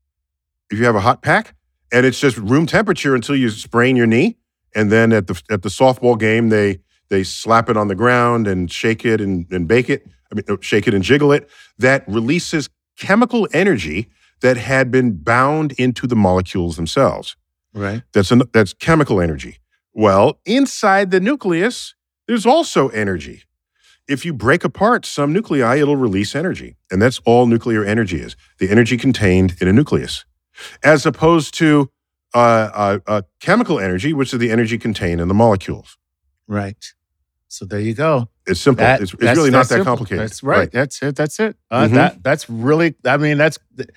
if you have a hot pack, and it's just room temperature until you sprain your knee, and then at the at the softball game they they slap it on the ground and shake it and, and bake it. I mean, shake it and jiggle it. That releases chemical energy that had been bound into the molecules themselves. Right. That's an, that's chemical energy. Well, inside the nucleus, there's also energy. If you break apart some nuclei, it'll release energy, and that's all nuclear energy is: the energy contained in a nucleus, as opposed to uh, uh, uh, chemical energy, which is the energy contained in the molecules. Right. So there you go. It's simple. That- it's it's that's- really not that's that simple. complicated. That's right. That's it. That's it. Uh, Mhm. That that's really. I mean, that's.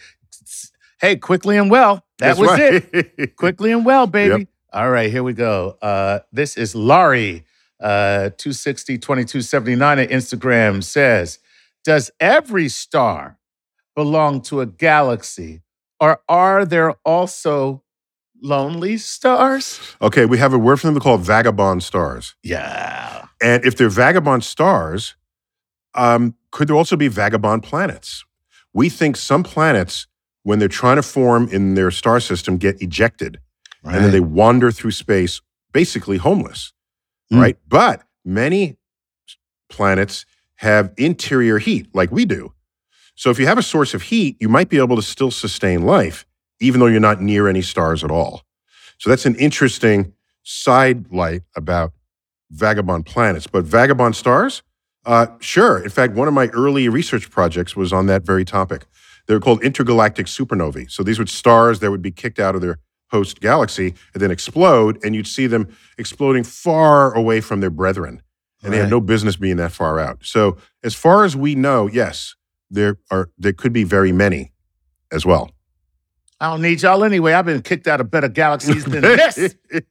Hey, quickly and well. That That's was right. it. Quickly and well, baby. Yep. All right, here we go. Uh, this is Laurie, uh, two sixty twenty-two seventy-nine at Instagram says, does every star belong to a galaxy, or are there also lonely stars? Okay, we have a word for them called vagabond stars. Yeah. And if they're vagabond stars, um, could there also be vagabond planets? We think some planets, when they're trying to form in their star system, get ejected. And then they wander through space, basically homeless, Mm. right? But many planets have interior heat, like we do. So if you have a source of heat, you might be able to still sustain life, even though you're not near any stars at all. So that's an interesting side light about vagabond planets. But vagabond stars, uh, sure. In fact, one of my early research projects was on that very topic. They were called intergalactic supernovae. So these were stars that would be kicked out of their host galaxy and then explode, and you'd see them exploding far away from their brethren. And they had Right. no business being that far out. So as far as we know, yes, there are there could be very many as well. I don't need y'all anyway. I've been kicked out of better galaxies than this.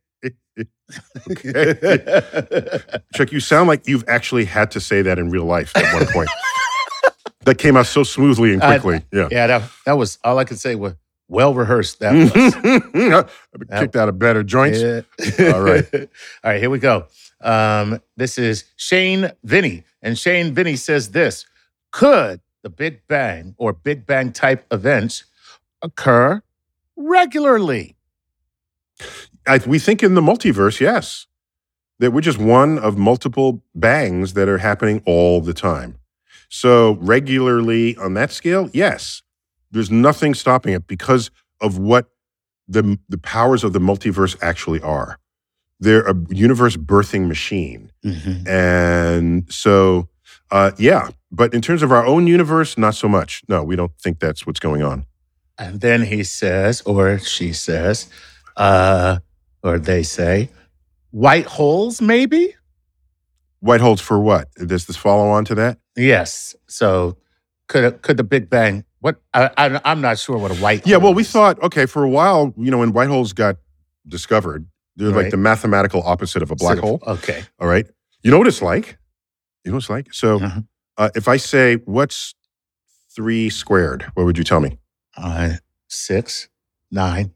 Chuck, you sound like you've actually had to say that in real life at one point. That came out so smoothly and I- quickly. yeah. Yeah, that, that was all I could say was well rehearsed. That was. I've been kicked out of better joints. Yeah. All right. All right, here we go. Um, this is Shane Vinny. And Shane Vinny says this: could the Big Bang or Big Bang type events occur regularly? I, we think in the multiverse, yes, that we're just one of multiple bangs that are happening all the time. So regularly on that scale, yes, there's nothing stopping it because of what the, the powers of the multiverse actually are. They're a universe birthing machine. Mm-hmm. And so, uh, yeah, but in terms of our own universe, not so much. No, we don't think that's what's going on. And then he says, or she says, uh, or they say, white holes, maybe? White holes for what? Does this follow on to that? Yes. So could could the Big Bang, what, I, I, I'm not sure what a white Yeah, hole well, we is. thought, okay, for a while, you know, when white holes got discovered, they're Right. like the mathematical opposite of a black Sort of- hole. Okay. All right. You know what it's like? You know what it's like? So Uh-huh. uh, if I say, what's three squared? What would you tell me? Uh, six, nine.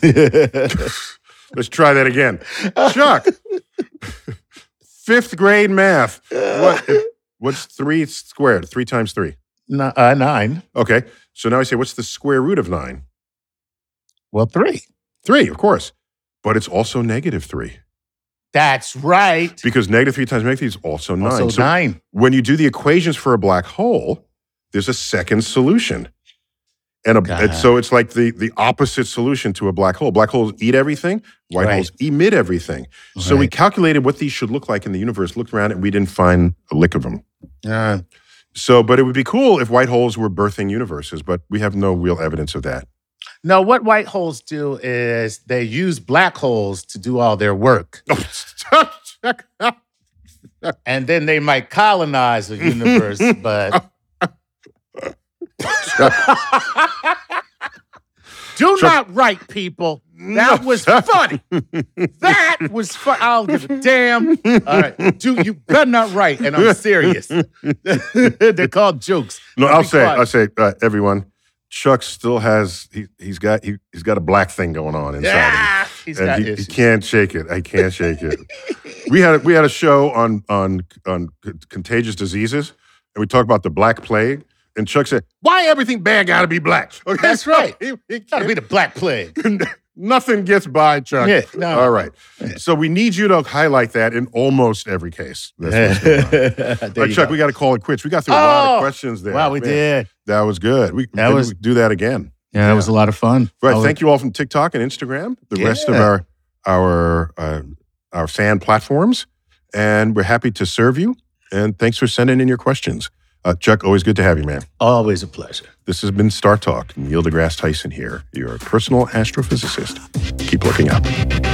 Let's try that again. Chuck, fifth grade math. What, what's three squared? Three times three. N- uh, nine. Okay. So now I say, what's the square root of nine? Well, three. Three, of course. But it's also negative three. That's right. Because negative three times negative three is also nine. Also So nine. when you do the equations for a black hole, there's a second solution. And, a, God. and so it's like the, the opposite solution to a black hole. Black holes eat everything. White Right. holes emit everything. So we Right. calculated what these should look like in the universe, looked around, and we didn't find a lick of them. Uh, So, but it would be cool if white holes were birthing universes, but we have no real evidence of that. no, what white holes do is they use black holes to do all their work. And then they might colonize the universe, but do not write, people. That was funny. That was fun. I'll give a damn. All right, do you better not write, and I'm serious. They're called jokes. No, Now I'll be say, quiet. I'll say, uh, everyone, Chuck still has, he, he's got, he, he's got a black thing going on inside Yeah, him. he's And got he, he issues. can't shake it. I can't shake it. We had we had a show on on on contagious diseases, and we talked about the Black Plague. And Chuck said, "Why everything bad got to be black?" Okay, That's so right. he- he Gotta be the Black Plague. Nothing gets by, Chuck. Yeah, no. All right. So we need you to highlight that in almost every case. That's what's going on. There All right, you Chuck, go. we got to call it quits. We got through a lot Oh, of questions there. Wow, we Man, did. That was good. We, That maybe was- we do that again. Yeah, that was a lot of fun. Right. I was- Thank you all from TikTok and Instagram, the rest of Yeah. our our uh, our fan platforms, and we're happy to serve you. And thanks for sending in your questions, uh, Chuck. Always good to have you, man. Always a pleasure. This has been Star Talk. Neil deGrasse Tyson here, your personal astrophysicist. Keep looking up.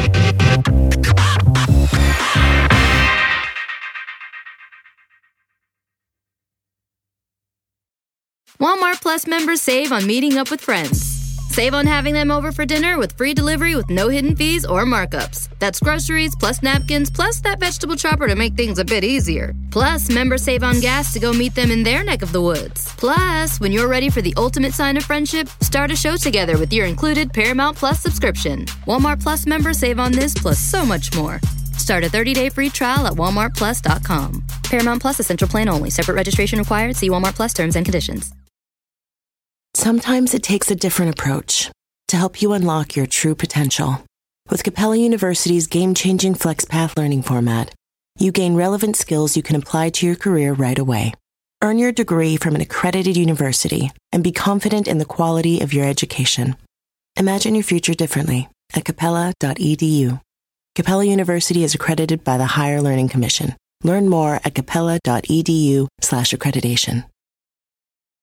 Walmart Plus members save on meeting up with friends. Save on having them over for dinner with free delivery with no hidden fees or markups. That's groceries plus napkins plus that vegetable chopper to make things a bit easier. Plus, members save on gas to go meet them in their neck of the woods. Plus, when you're ready for the ultimate sign of friendship, start a show together with your included Paramount Plus subscription. Walmart Plus members save on this plus so much more. Start a thirty-day free trial at walmart plus dot com. Paramount Plus Essential Plan only. Separate registration required. See Walmart Plus terms and conditions. Sometimes it takes a different approach to help you unlock your true potential. With Capella University's game-changing FlexPath learning format, you gain relevant skills you can apply to your career right away. Earn your degree from an accredited university and be confident in the quality of your education. Imagine your future differently at capella dot e d u. Capella University is accredited by the Higher Learning Commission. Learn more at capella dot e d u slash accreditation.